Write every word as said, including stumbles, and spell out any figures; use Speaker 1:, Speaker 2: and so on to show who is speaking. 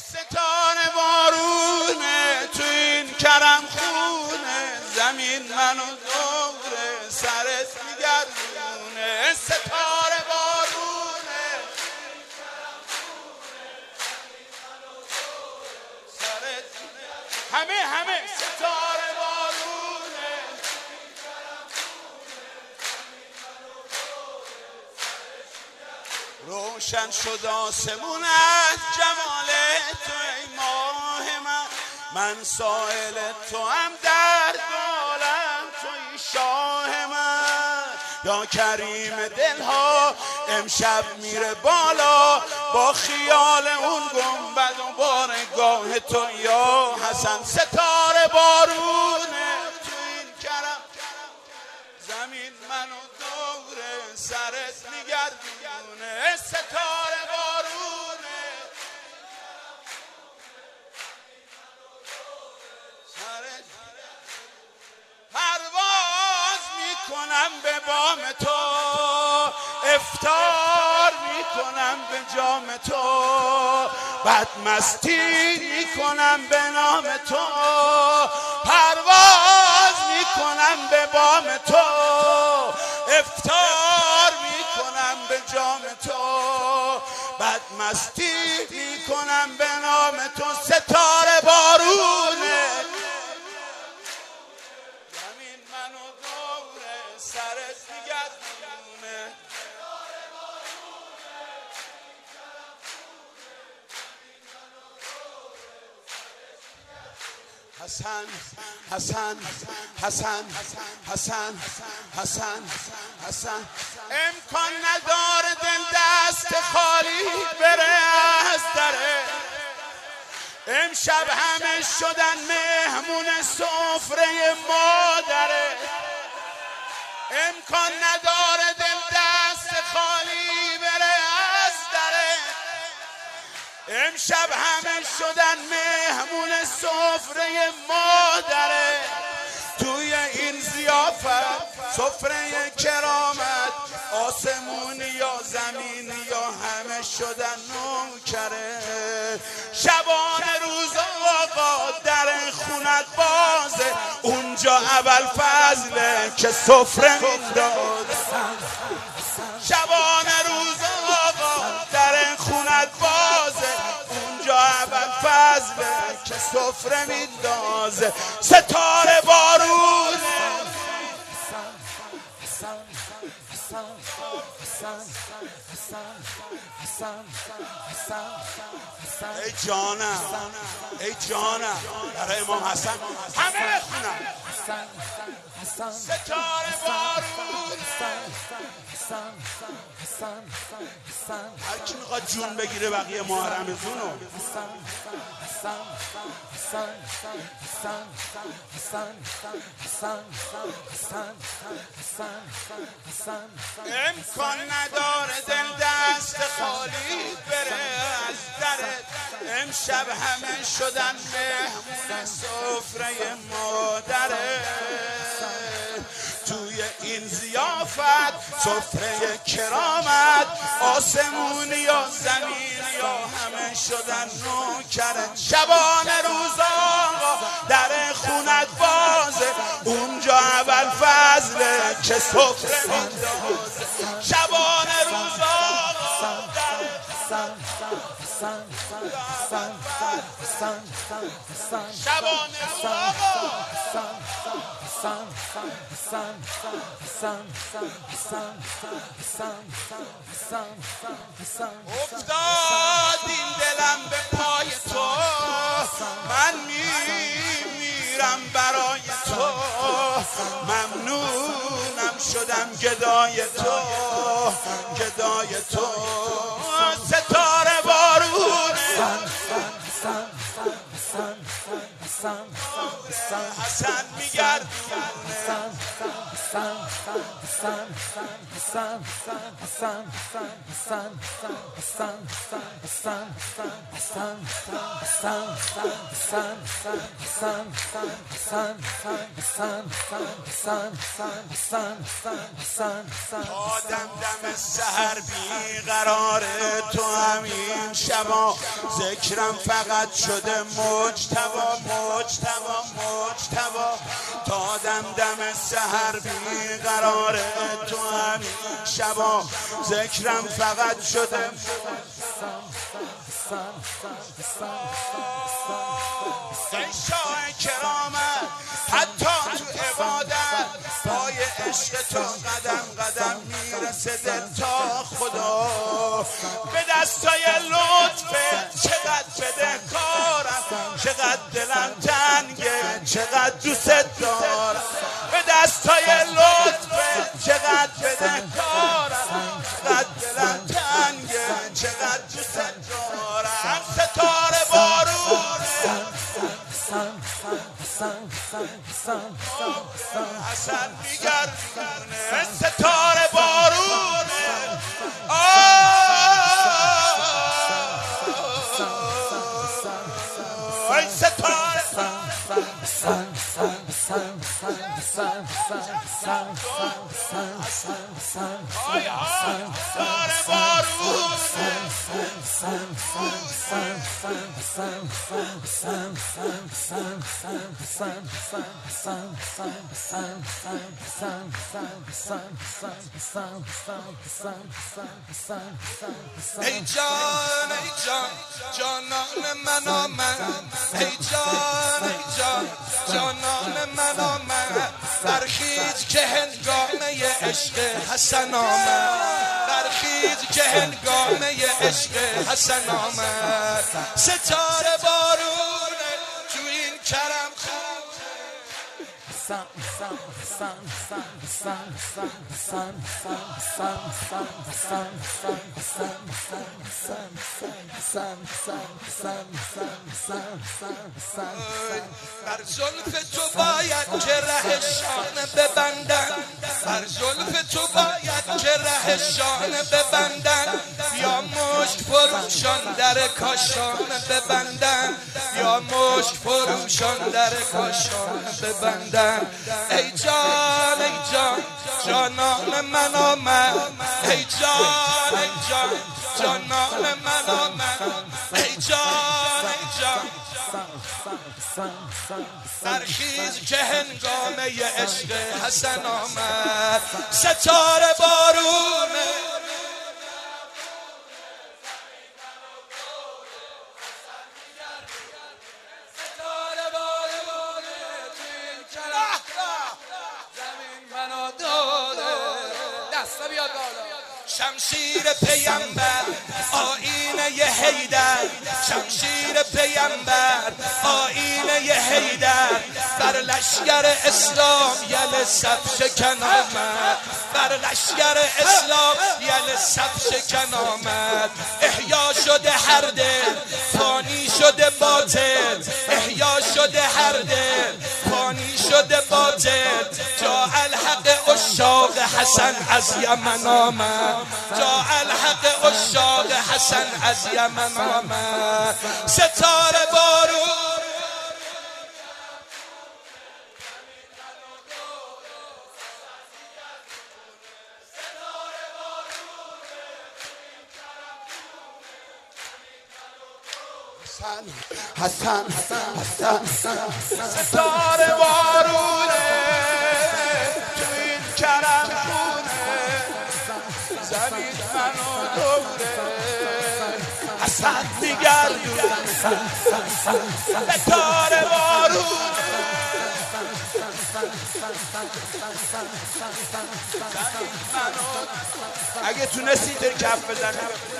Speaker 1: ستاره بارونه تو این کرم خونه، زمین منو دور سرت میگردونه. ستاره بارونه سرت، همه همه ستاره بارونه، روشن شد آسمون از جمال تو ای ماه من، من سائل تو هم در عالم توی شاه من. یا کریم دلها امشب میره بالا با خیال اون گنبد و بارگاه تو یا حسن. ستاره بارونه تو این کرم، زمین منو دور سرت میگردونه. ستاره بارونه سرت، پرواز میکنم به بام تو، افطار میکنم به جام تو، بدمستی میکنم به نام تو. پرواز میکنم به بام تو، افطار میکنم به جام تو، بدمستی میکنم به نام تو. ستاره بارونه زمین منو دوره سرت میگردونه. حسن حسن حسن حسن حسن حسن امکان نداره دل دست خالی بره از دره، امشب همه شدن مهمون سفره مادره. امکان نداره دل دست خالی بره از دره، امشب همه شدن مهمون سفره مادره. توی این ضیافت سفره کرامت، آسمونی یا زمینی یا همه شدن نوکره. شبانه روز آقا در خونت بازه، اونجا اول فضله که سفره میندازه. شبانه روز آقا در خونت بازه، اونجا اول فضله که سفره میندازه. ستاره بارونه ای جانم ای جانم برای امام حسن همه بخونم. ستاره بارونه هر کی میخواد جون بگیره بقیه ماه رمضانو. امکان نداره دل دست خالی بره از درت، امشب همه شدن مهمون سفره مادره. توی این ضیافت سفره کرامت، آسمونی یا زمینی یا همه شدن نوکرت. شبانه روز آقا در خونت بازه، اونجا اول فضله که سفره میندازه. شبانه روز آقا شبانه روز آقا افتاد این دلم به پای تو، من میمیرم برای تو، ممنونم شدم گدای تو گدای تو. ستاره بارونه حسن میگردونه تا دم دم سحر بیقراره تو همین شبا ذکرم فقط شده مجتبا مجتبا مجتبا تا دم دم سحر بیقراره تو همین شبا ذکرم فقط شده ای شاه کرامت حتی تو عبادت پای عشق تو قدم قدم میرسه دل تا خدا به دستای لطفه چقدر بده کارم چقدر دلم تنگه چقدر دوست دارم به دستای لطفه چقدر بده کارم چقدر دلم تنگه چقدر دوست دارم ستاره بارونه حسن میگردونه ستاره بارونه آی ستاره آی آی ستاره بارونه
Speaker 2: ای جان ای جان جانان من آمد ای جان ای جان جانان من آمد برخیز که هنگامه عشق حسن آمد برخیز که هنگامه عشق حسن آمد ستاره بارونه تو این کرم بر زلف تو باید که ره شانه ببندن بر زلف تو باید که ره شانه ببندن یا مشک فروشان در کاشانه ببندن یا مشک فروشان در کاشانه ببندن ای جان ای جان جانان من آمد ای جان ای جان جانان من آمد ای جان ای جان برخیز که هنگامه عشق حسن آمد ستاره بارونه شمشیر پیامبر آینه ی حیدر شمشیر پیامبر آینه ی حیدر بر لشگر اسلام یل صف شکن آمد بر لشگر اسلام یل صف شکن آمد احیا شده هر دل فانی شده باطل احیا شده هر دل فانی شده باطل جا الحق عشاق حسن از یمن آمد جا الحق عشاق حسن از یمن آمد ستاره بارون
Speaker 1: حسن حسن حسن ستاره بارونه تو این کرم خونه زمین منو دوره حسن میگردونه ستاره بارونه اگه تونستی در کف بزنی